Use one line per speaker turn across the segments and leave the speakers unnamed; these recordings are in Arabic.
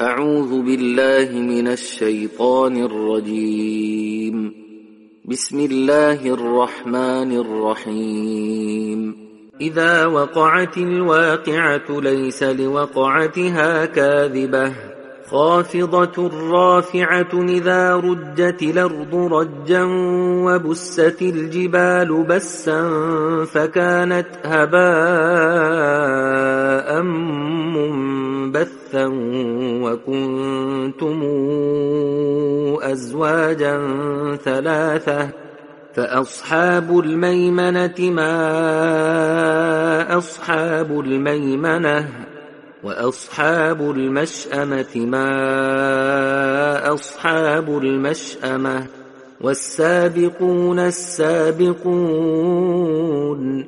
أعوذ بالله من الشيطان الرجيم. بسم الله الرحمن الرحيم. إذا وقعت الواقعة ليس لوقعتها كاذبة خافضة رافعة إذا رجت الأرض رجا وبست الجبال بسا فكانت هباء منبثا وكنتم أزواجا ثلاثة فأصحاب الميمنة ما أصحاب الميمنة وأصحاب المشأمة ما أصحاب المشأمة والسابقون السابقون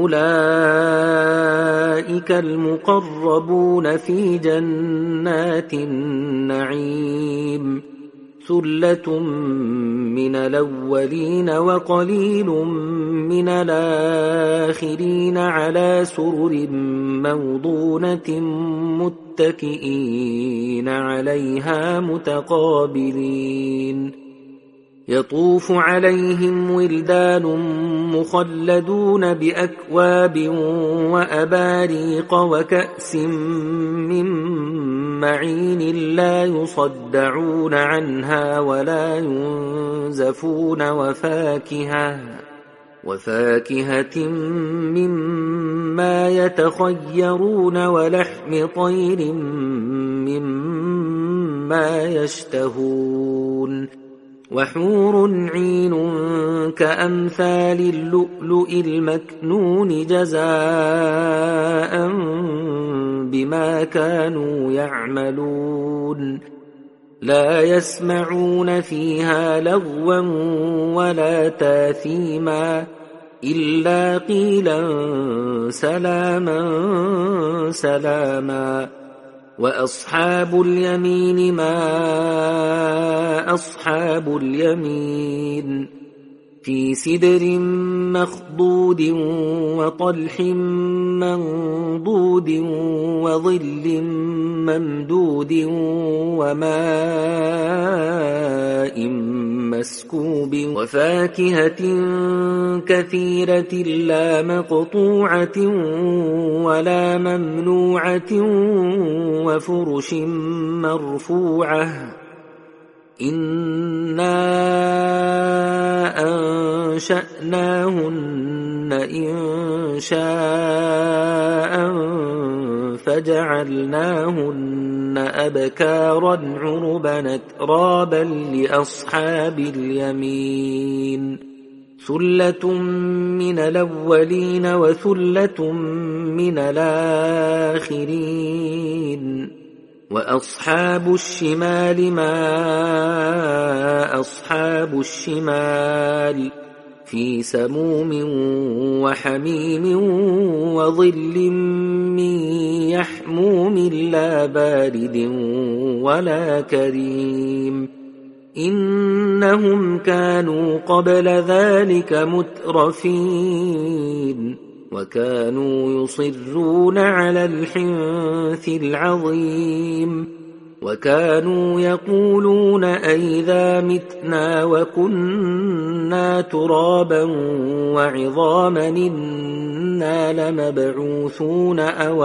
أولئك المقربون في جنات النعيم ثلة من الأولين وقليل من الآخرين على سرر موضونة متكئين عليها متقابلين يطوف عليهم ولدان مخلدون بأكواب وأباريق وكأس من معين لا يصدعون عنها ولا ينزفون وفاكهة مما يتخيرون ولحم طير مما يشتهون وحور عين كأمثال اللؤلؤ المكنون جزاء بما كانوا يعملون لا يسمعون فيها لغوا ولا تاثيما إلا قيلا سلاما سلاما وأصحاب اليمين ما أصحاب اليمين في سدر مخضود وطلح منضود وظل ممدود وماء مسكوب وفاكهة كثيرة لا مقطوعة ولا ممنوعة وفرش مرفوعة إنا أنشأناهن إنشاء فجعلناهن أبكارا عربا أترابا لأصحاب اليمين ثلة من الأولين وثلة من الآخرين وأصحاب الشمال ما أصحاب الشمال في سموم وحميم وظل من يحموم لا بارد ولا كريم إنهم كانوا قبل ذلك مترفين وكانوا يصرون على الحنث العظيم وكانوا يقولون أئذا متنا وكنا ترابا وعظاما إنا لمبعوثون أو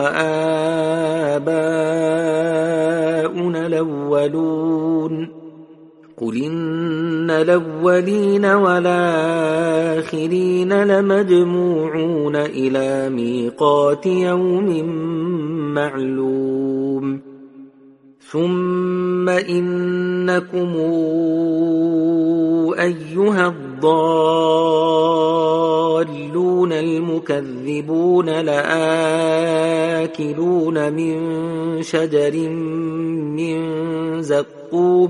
آباؤنا الأولون قل إن الأولين والآخرين لمجموعون إلى ميقات يوم معلوم ثم إنكم أيها الضالون المكذبون لآكلون من شجر من زقوم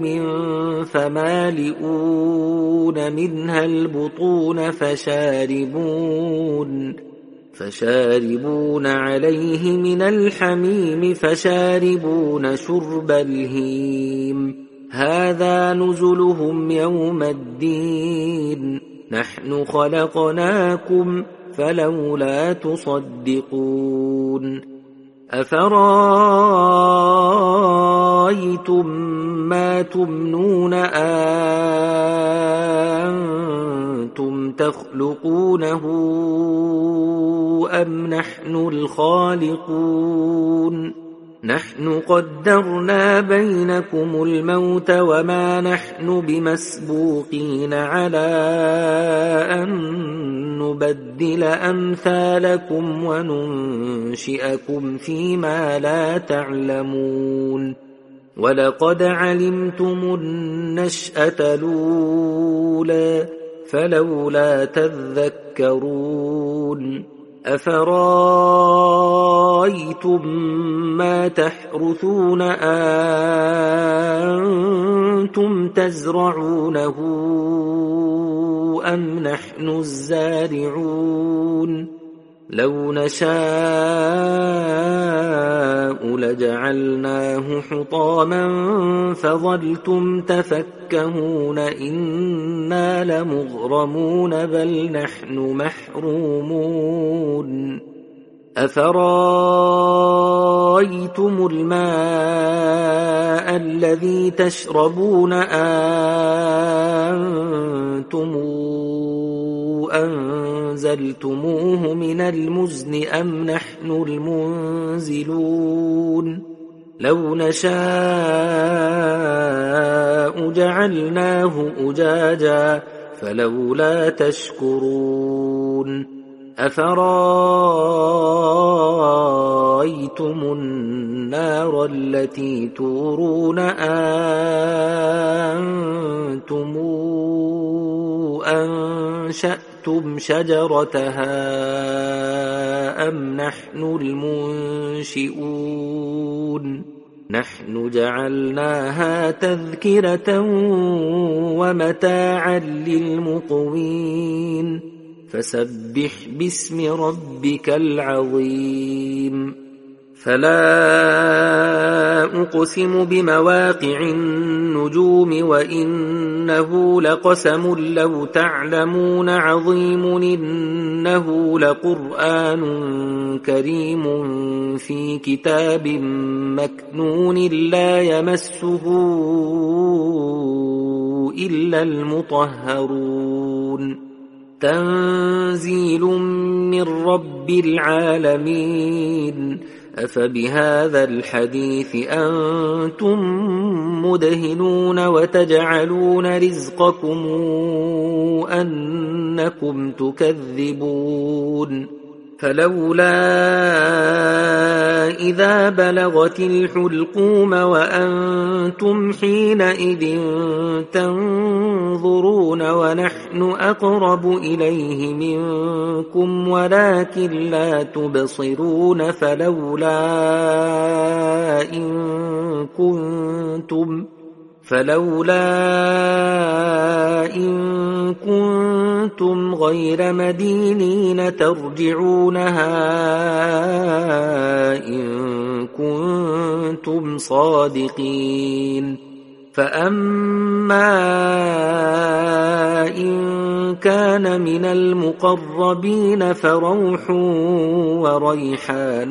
فمالئون منها البطون فشاربون عليه من الحميم فشاربون شرب الهيم هذا نزلهم يوم الدين نحن خلقناكم فلولا تصدقون أفرأيتم ما تمنون أأنتم تخلقونه أم نحن الخالقون نحن قدرنا بينكم الموت وما نحن بمسبوقين على أن نبدل أمثالكم وننشئكم فيما لا تعلمون ولقد علمتم النشأة الأولى فلولا تذكرون أفرأيتم ما تحرثون أأنتم تزرعونه أم نحن الزارعون لو نشاء لجعلناه حطاما فظلتم تفكهون إنا لمغرمون بل نحن محرومون أفرأيتم الماء الذي تشربون أأنتم أنزلتموه من المزن أم نحن المنزلون لو نشاء جعلناه أجاجا فلولا تشكرون أفرأيتم النار التي تورون أأنتم أنشأتم شجرتها أم نحن المنشئون نحن جعلناها تذكرة ومتاعا للمقوين فسبح باسم ربك العظيم فلا أقسم بمواقع النجوم وإنه لقسم لو تعلمون عظيم إنه لقرآن كريم في كتاب مكنون لا يمسه إلا المطهرون تنزيل من رب العالمين أفبهذا الحديث أنتم مدهنون وتجعلون رزقكم أنكم تكذبون فلولا إذا بلغت الحلقوم وأنتم حينئذ تنظرون ونحن أقرب إليه منكم ولكن لا تبصرون فلولا إن كنتم غير مدينين ترجعونها إن كنتم صادقين فأما إن كان من المقربين فروح وريحان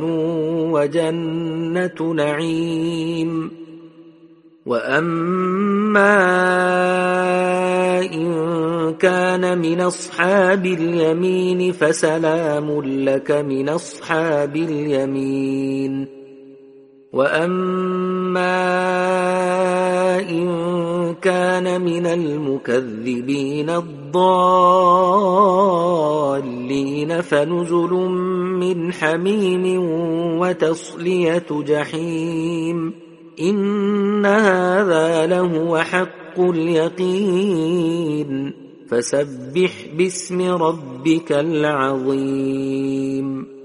وجنة نعيم وأما إن كان من أصحاب اليمين فسلام لك من أصحاب اليمين وأما إن كان من المكذبين الضالين فنزل من حميم وتصلية جحيم إن هذا لهو حق اليقين فسبح باسم ربك العظيم